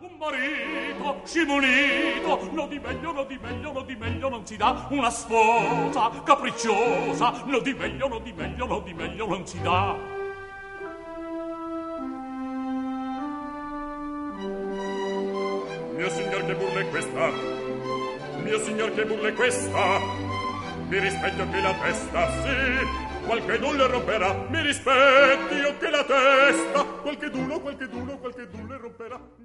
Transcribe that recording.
Un marito scimunito, no di meglio, no di meglio, no di meglio non si dà. Una sposa capricciosa, no di meglio, no di meglio, no di meglio non si dà. Mio signor, che burla è questa? Mio signor, che burla è questa? Mi rispetto che la testa, sì, qualche dun le romperà. Mi rispetti io che la testa, qualche duno le romperà.